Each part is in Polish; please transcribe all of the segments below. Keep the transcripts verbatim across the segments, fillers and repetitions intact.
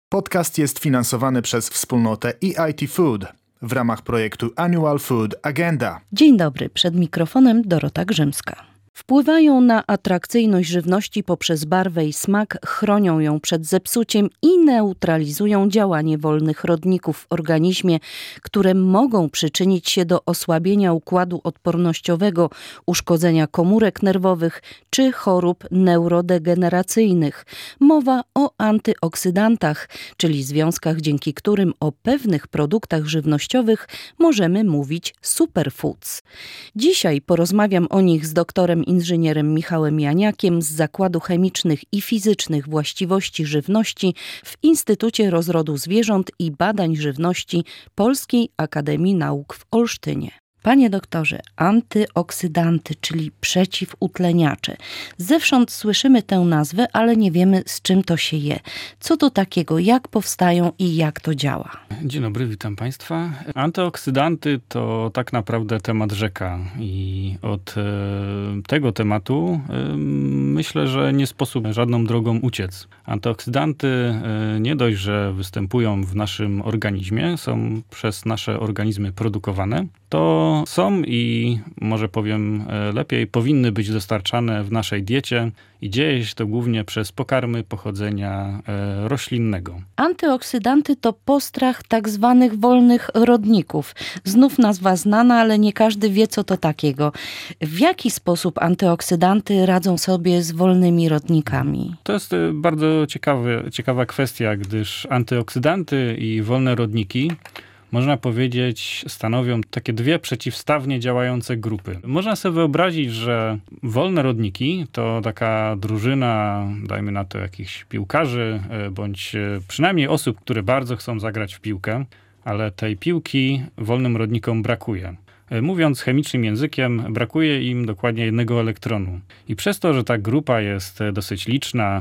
Podcast jest finansowany przez wspólnotę E I T Food w ramach projektu Annual Food Agenda. Dzień dobry, przed mikrofonem Dorota Grzymska. Wpływają na atrakcyjność żywności poprzez barwę i smak, chronią ją przed zepsuciem i neutralizują działanie wolnych rodników w organizmie, które mogą przyczynić się do osłabienia układu odpornościowego, uszkodzenia komórek nerwowych czy chorób neurodegeneracyjnych. Mowa o antyoksydantach, czyli związkach, dzięki którym o pewnych produktach żywnościowych możemy mówić superfoods. Dzisiaj porozmawiam o nich z doktorem inżynierem Michałem Janiakiem z Zakładu Chemicznych i Fizycznych Właściwości Żywności w Instytucie Rozrodu Zwierząt i Badań Żywności Polskiej Akademii Nauk w Olsztynie. Panie doktorze, antyoksydanty, czyli przeciwutleniacze. Zewsząd słyszymy tę nazwę, ale nie wiemy, z czym to się je. Co to takiego, jak powstają i jak to działa? Dzień dobry, witam Państwa. Antyoksydanty to tak naprawdę temat rzeka i od e, tego tematu e, myślę, że nie sposób żadną drogą uciec. Antyoksydanty e, nie dość, że występują w naszym organizmie, są przez nasze organizmy produkowane, to są i może powiem lepiej, powinny być dostarczane w naszej diecie i dzieje się to głównie przez pokarmy pochodzenia e, roślinnego. Antyoksydanty to postrach tak zwanych wolnych rodników. Znów nazwa znana, ale nie każdy wie, co to takiego. W jaki sposób antyoksydanty radzą sobie z wolnymi rodnikami? To jest bardzo ciekawy, ciekawa kwestia, gdyż antyoksydanty i wolne rodniki, można powiedzieć, stanowią takie dwie przeciwstawnie działające grupy. Można sobie wyobrazić, że wolne rodniki to taka drużyna, dajmy na to jakichś piłkarzy, bądź przynajmniej osób, które bardzo chcą zagrać w piłkę, ale tej piłki wolnym rodnikom brakuje. Mówiąc chemicznym językiem, brakuje im dokładnie jednego elektronu. I przez to, że ta grupa jest dosyć liczna,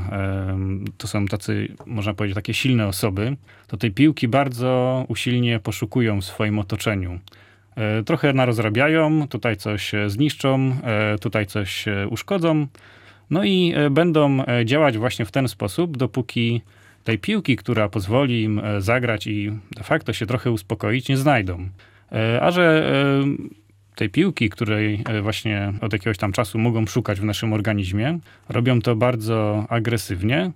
to są tacy, można powiedzieć, takie silne osoby, to tej piłki bardzo usilnie poszukują w swoim otoczeniu. Trochę narozrabiają, tutaj coś zniszczą, tutaj coś uszkodzą. No i będą działać właśnie w ten sposób, dopóki tej piłki, która pozwoli im zagrać i de facto się trochę uspokoić, nie znajdą. A że tej piłki, której właśnie od jakiegoś tam czasu mogą szukać w naszym organizmie, robią to bardzo agresywnie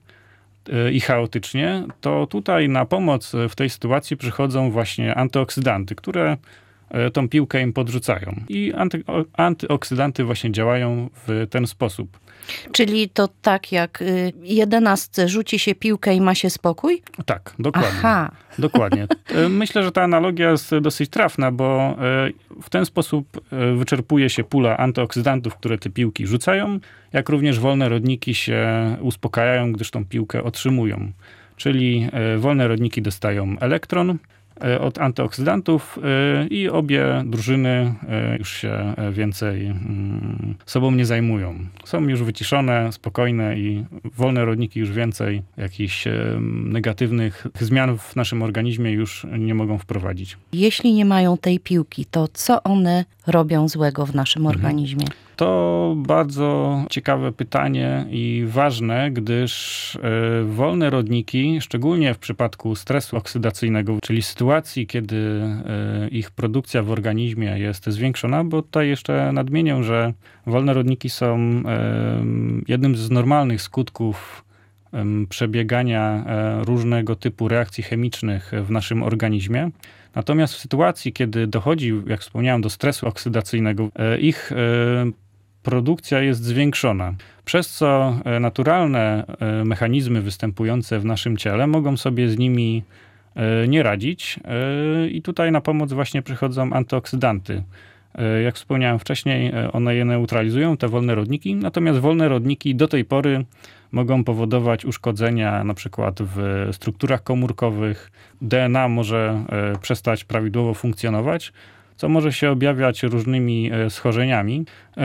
i chaotycznie, to tutaj na pomoc w tej sytuacji przychodzą właśnie antyoksydanty, które tą piłkę im podrzucają. I anty, antyoksydanty właśnie działają w ten sposób. Czyli to tak jak jedenastce rzuci się piłkę i ma się spokój? Tak, dokładnie. Aha. Dokładnie. Myślę, że ta analogia jest dosyć trafna, bo w ten sposób wyczerpuje się pula antyoksydantów, które te piłki rzucają, jak również wolne rodniki się uspokajają, gdyż tą piłkę otrzymują. Czyli wolne rodniki dostają elektron od antyoksydantów i obie drużyny już się więcej sobą nie zajmują. Są już wyciszone, spokojne i wolne rodniki już więcej jakichś negatywnych zmian w naszym organizmie już nie mogą wprowadzić. Jeśli nie mają tej piłki, to co one robią złego w naszym mhm. organizmie? To bardzo ciekawe pytanie i ważne, gdyż y, wolne rodniki, szczególnie w przypadku stresu oksydacyjnego, czyli sytuacji, kiedy y, ich produkcja w organizmie jest zwiększona, bo tutaj jeszcze nadmienię, że wolne rodniki są y, jednym z normalnych skutków y, przebiegania y, różnego typu reakcji chemicznych w naszym organizmie. Natomiast w sytuacji, kiedy dochodzi, jak wspomniałem, do stresu oksydacyjnego, y, ich y, produkcja jest zwiększona, przez co naturalne mechanizmy występujące w naszym ciele mogą sobie z nimi nie radzić i tutaj na pomoc właśnie przychodzą antyoksydanty. Jak wspomniałem wcześniej, one je neutralizują, te wolne rodniki, natomiast wolne rodniki do tej pory mogą powodować uszkodzenia na przykład w strukturach komórkowych, D N A może przestać prawidłowo funkcjonować, co może się objawiać różnymi schorzeniami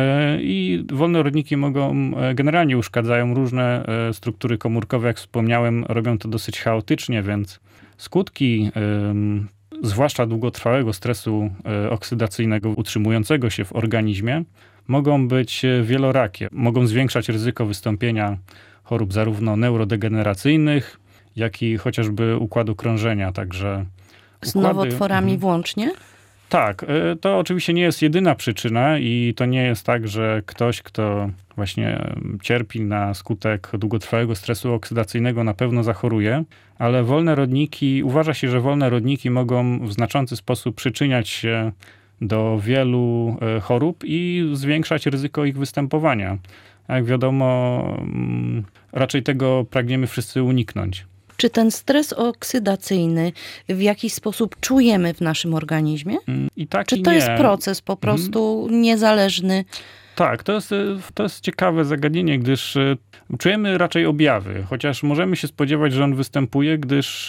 i wolne rodniki mogą, generalnie uszkadzają różne struktury komórkowe, jak wspomniałem, robią to dosyć chaotycznie, więc skutki, zwłaszcza długotrwałego stresu oksydacyjnego utrzymującego się w organizmie, mogą być wielorakie. Mogą zwiększać ryzyko wystąpienia chorób zarówno neurodegeneracyjnych, jak i chociażby układu krążenia, także Z układy, nowotworami mhm. włącznie? Tak, to oczywiście nie jest jedyna przyczyna i to nie jest tak, że ktoś, kto właśnie cierpi na skutek długotrwałego stresu oksydacyjnego, na pewno zachoruje, ale wolne rodniki, uważa się, że wolne rodniki mogą w znaczący sposób przyczyniać się do wielu chorób i zwiększać ryzyko ich występowania. Jak wiadomo, raczej tego pragniemy wszyscy uniknąć. Czy ten stres oksydacyjny w jakiś sposób czujemy w naszym organizmie? I tak, Czy i to nie. jest proces po prostu mhm. niezależny? Tak, to jest, to jest ciekawe zagadnienie, gdyż czujemy raczej objawy, chociaż możemy się spodziewać, że on występuje, gdyż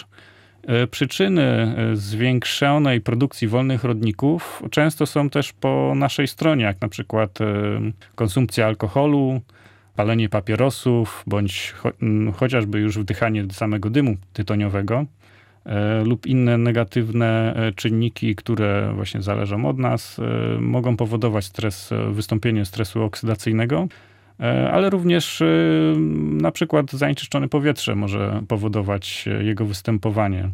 przyczyny zwiększonej produkcji wolnych rodników często są też po naszej stronie, jak na przykład konsumpcja alkoholu, palenie papierosów, bądź cho- chociażby już wdychanie samego dymu tytoniowego e, lub inne negatywne czynniki, które właśnie zależą od nas, e, mogą powodować stres, wystąpienie stresu oksydacyjnego, e, ale również e, na przykład zanieczyszczone powietrze może powodować jego występowanie.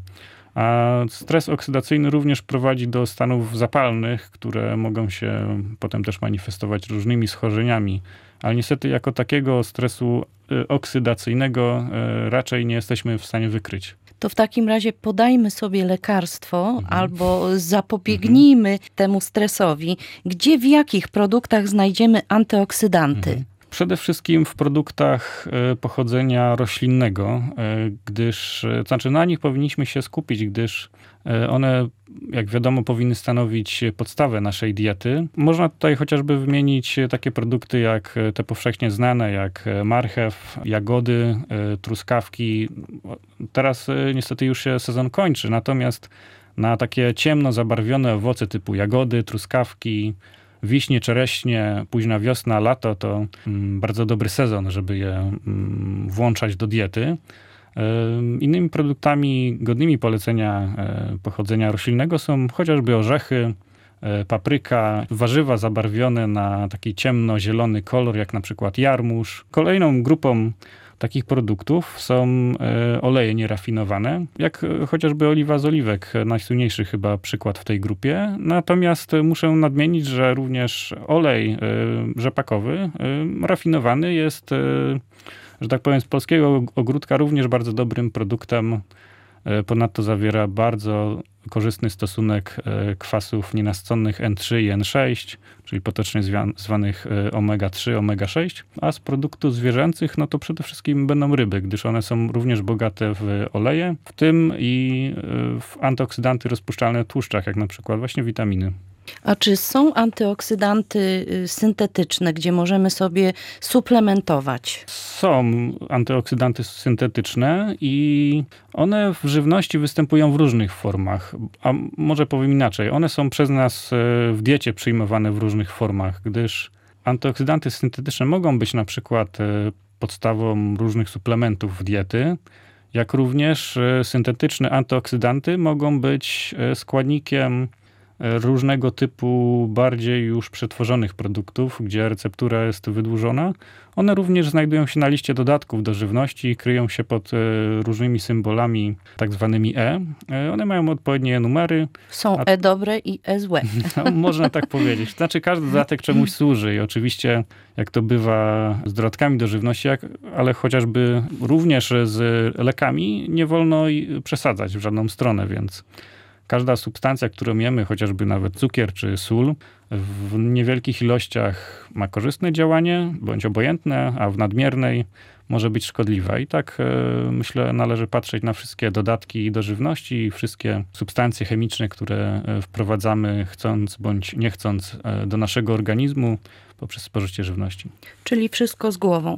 A stres oksydacyjny również prowadzi do stanów zapalnych, które mogą się potem też manifestować różnymi schorzeniami. Ale niestety jako takiego stresu oksydacyjnego raczej nie jesteśmy w stanie wykryć. To w takim razie podajmy sobie lekarstwo Mhm. albo zapobiegnijmy mhm. temu stresowi. Gdzie, w jakich produktach znajdziemy antyoksydanty? Mhm. Przede wszystkim w produktach pochodzenia roślinnego, gdyż, to znaczy na nich powinniśmy się skupić, gdyż one, jak wiadomo, powinny stanowić podstawę naszej diety. Można tutaj chociażby wymienić takie produkty jak te powszechnie znane, jak marchew, jagody, truskawki. Teraz niestety już się sezon kończy, natomiast na takie ciemno zabarwione owoce typu jagody, truskawki, wiśnie, czereśnie, późna wiosna, lato to mm, bardzo dobry sezon, żeby je mm, włączać do diety. Innymi produktami godnymi polecenia pochodzenia roślinnego są chociażby orzechy, papryka, warzywa zabarwione na taki ciemnozielony kolor, jak na przykład jarmuż. Kolejną grupą takich produktów są oleje nierafinowane, jak chociażby oliwa z oliwek, najsłynniejszy chyba przykład w tej grupie. Natomiast muszę nadmienić, że również olej rzepakowy rafinowany jest, że tak powiem, z polskiego ogródka również bardzo dobrym produktem. Ponadto zawiera bardzo korzystny stosunek kwasów nienasyconych N trzy i N sześć, czyli potocznie zwanych omega trzy, omega sześć. A z produktów zwierzęcych, no to przede wszystkim będą ryby, gdyż one są również bogate w oleje, w tym i w antyoksydanty rozpuszczalne w tłuszczach, jak na przykład właśnie witaminy. A czy są antyoksydanty syntetyczne, gdzie możemy sobie suplementować? Są antyoksydanty syntetyczne i one w żywności występują w różnych formach. A może powiem inaczej, one są przez nas w diecie przyjmowane w różnych formach, gdyż antyoksydanty syntetyczne mogą być na przykład podstawą różnych suplementów diety, jak również syntetyczne antyoksydanty mogą być składnikiem różnego typu bardziej już przetworzonych produktów, gdzie receptura jest wydłużona. One również znajdują się na liście dodatków do żywności, kryją się pod różnymi symbolami, tak zwanymi E. One mają odpowiednie numery. Są a... E dobre i E złe. No, można tak powiedzieć. Znaczy każdy dodatek czemuś służy i oczywiście, jak to bywa z dodatkami do żywności, jak, ale chociażby również z lekami, nie wolno przesadzać w żadną stronę, więc każda substancja, którą jemy, chociażby nawet cukier czy sól, w niewielkich ilościach ma korzystne działanie, bądź obojętne, a w nadmiernej może być szkodliwa. I tak e, myślę, należy patrzeć na wszystkie dodatki do żywności i wszystkie substancje chemiczne, które wprowadzamy chcąc bądź nie chcąc do naszego organizmu poprzez spożycie żywności. Czyli wszystko z głową.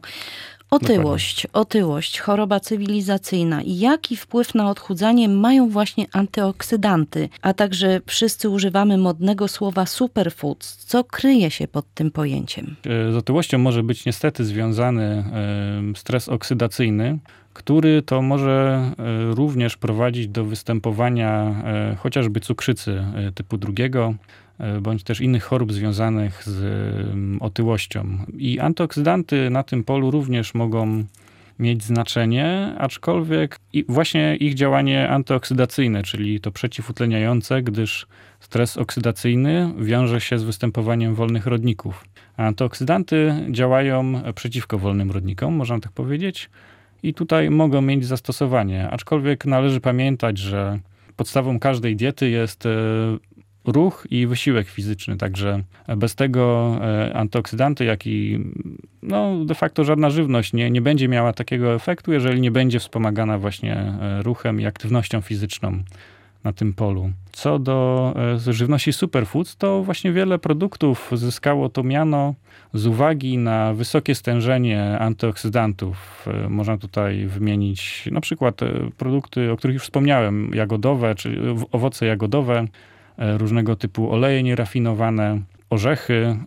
Otyłość, otyłość, choroba cywilizacyjna. Jaki wpływ na odchudzanie mają właśnie antyoksydanty? A także wszyscy używamy modnego słowa superfoods. Co kryje się pod tym pojęciem? Z otyłością może być niestety związany stres oksydacyjny, który to może również prowadzić do występowania chociażby cukrzycy typu drugiego, bądź też innych chorób związanych z otyłością. I antyoksydanty na tym polu również mogą mieć znaczenie, aczkolwiek i właśnie ich działanie antyoksydacyjne, czyli to przeciwutleniające, gdyż stres oksydacyjny wiąże się z występowaniem wolnych rodników. A antyoksydanty działają przeciwko wolnym rodnikom, można tak powiedzieć, i tutaj mogą mieć zastosowanie. Aczkolwiek należy pamiętać, że podstawą każdej diety jest ruch i wysiłek fizyczny, także bez tego antyoksydanty, jak i no, de facto żadna żywność nie, nie będzie miała takiego efektu, jeżeli nie będzie wspomagana właśnie ruchem i aktywnością fizyczną na tym polu. Co do żywności superfoods, to właśnie wiele produktów zyskało to miano z uwagi na wysokie stężenie antyoksydantów. Można tutaj wymienić na przykład produkty, o których już wspomniałem, jagodowe, czy owoce jagodowe, różnego typu oleje nierafinowane, orzechy,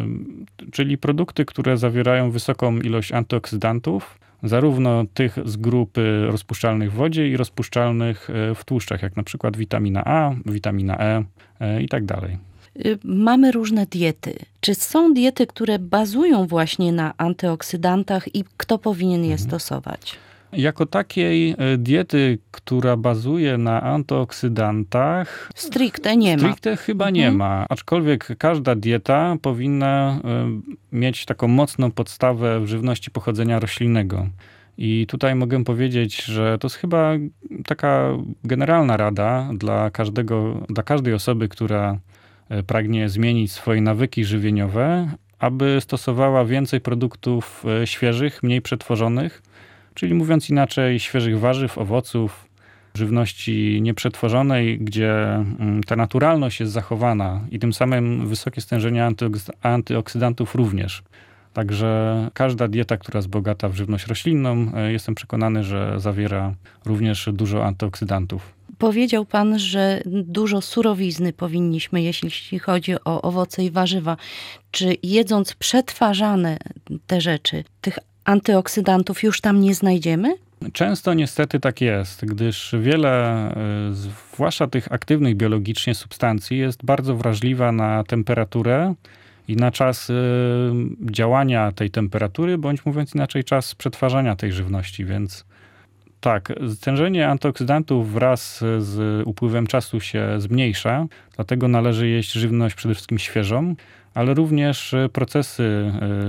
czyli produkty, które zawierają wysoką ilość antyoksydantów, zarówno tych z grupy rozpuszczalnych w wodzie i rozpuszczalnych w tłuszczach, jak na przykład witamina A, witamina E i tak dalej. Mamy różne diety. Czy są diety, które bazują właśnie na antyoksydantach i kto powinien je mhm. stosować? Jako takiej diety, która bazuje na antyoksydantach... Stricte nie ma. Stricte chyba mhm. nie ma. Aczkolwiek każda dieta powinna mieć taką mocną podstawę w żywności pochodzenia roślinnego. I tutaj mogę powiedzieć, że to jest chyba taka generalna rada dla każdego, dla każdej osoby, która pragnie zmienić swoje nawyki żywieniowe, aby stosowała więcej produktów świeżych, mniej przetworzonych, czyli mówiąc inaczej, świeżych warzyw, owoców, żywności nieprzetworzonej, gdzie ta naturalność jest zachowana i tym samym wysokie stężenie antyoksydantów również. Także każda dieta, która jest bogata w żywność roślinną, jestem przekonany, że zawiera również dużo antyoksydantów. Powiedział pan, że dużo surowizny powinniśmy jeść, jeśli chodzi o owoce i warzywa. Czy jedząc przetwarzane te rzeczy, tych antyoksydantów już tam nie znajdziemy? Często niestety tak jest, gdyż wiele, zwłaszcza tych aktywnych biologicznie substancji, jest bardzo wrażliwa na temperaturę i na czas działania tej temperatury, bądź mówiąc inaczej, czas przetwarzania tej żywności, więc tak, stężenie antyoksydantów wraz z upływem czasu się zmniejsza, dlatego należy jeść żywność przede wszystkim świeżą, ale również procesy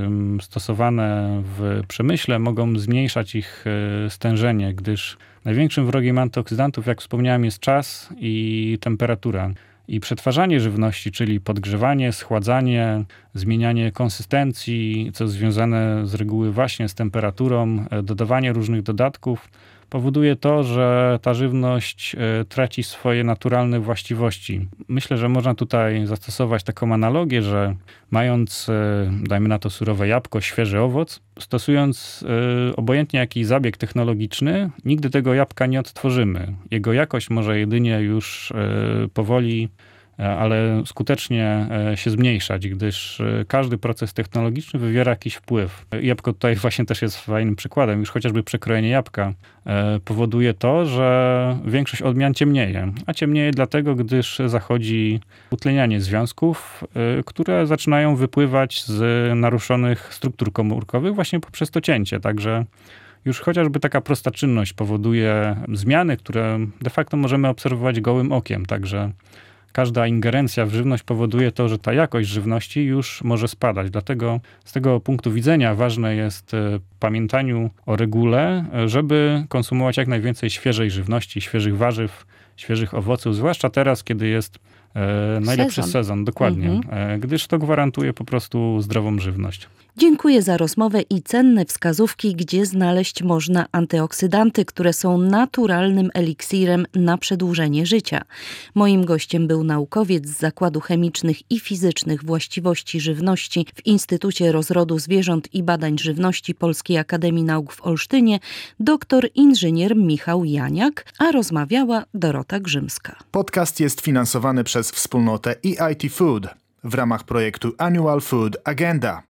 stosowane w przemyśle mogą zmniejszać ich stężenie, gdyż największym wrogiem antyoksydantów, jak wspomniałem, jest czas i temperatura. I przetwarzanie żywności, czyli podgrzewanie, schładzanie, zmienianie konsystencji, co związane z reguły właśnie z temperaturą, dodawanie różnych dodatków, powoduje to, że ta żywność traci swoje naturalne właściwości. Myślę, że można tutaj zastosować taką analogię, że mając, dajmy na to surowe jabłko, świeży owoc, stosując obojętnie jaki zabieg technologiczny, nigdy tego jabłka nie odtworzymy. Jego jakość może jedynie już powoli, ale skutecznie się zmniejszać, gdyż każdy proces technologiczny wywiera jakiś wpływ. Jabłko tutaj właśnie też jest fajnym przykładem. Już chociażby przekrojenie jabłka powoduje to, że większość odmian ciemnieje. A ciemnieje dlatego, gdyż zachodzi utlenianie związków, które zaczynają wypływać z naruszonych struktur komórkowych właśnie poprzez to cięcie. Także już chociażby taka prosta czynność powoduje zmiany, które de facto możemy obserwować gołym okiem. Także każda ingerencja w żywność powoduje to, że ta jakość żywności już może spadać. Dlatego z tego punktu widzenia ważne jest pamiętaniu o regule, żeby konsumować jak najwięcej świeżej żywności, świeżych warzyw, świeżych owoców, zwłaszcza teraz, kiedy jest e, najlepszy sezon, sezon dokładnie, mhm. e, gdyż to gwarantuje po prostu zdrową żywność. Dziękuję za rozmowę i cenne wskazówki, gdzie znaleźć można antyoksydanty, które są naturalnym eliksirem na przedłużenie życia. Moim gościem był naukowiec z Zakładu Chemicznych i Fizycznych Właściwości Żywności w Instytucie Rozrodu Zwierząt i Badań Żywności Polskiej Akademii Nauk w Olsztynie, doktor inżynier Michał Janiak, a rozmawiała Dorota Grzymska. Podcast jest finansowany przez wspólnotę E I T Food w ramach projektu Annual Food Agenda.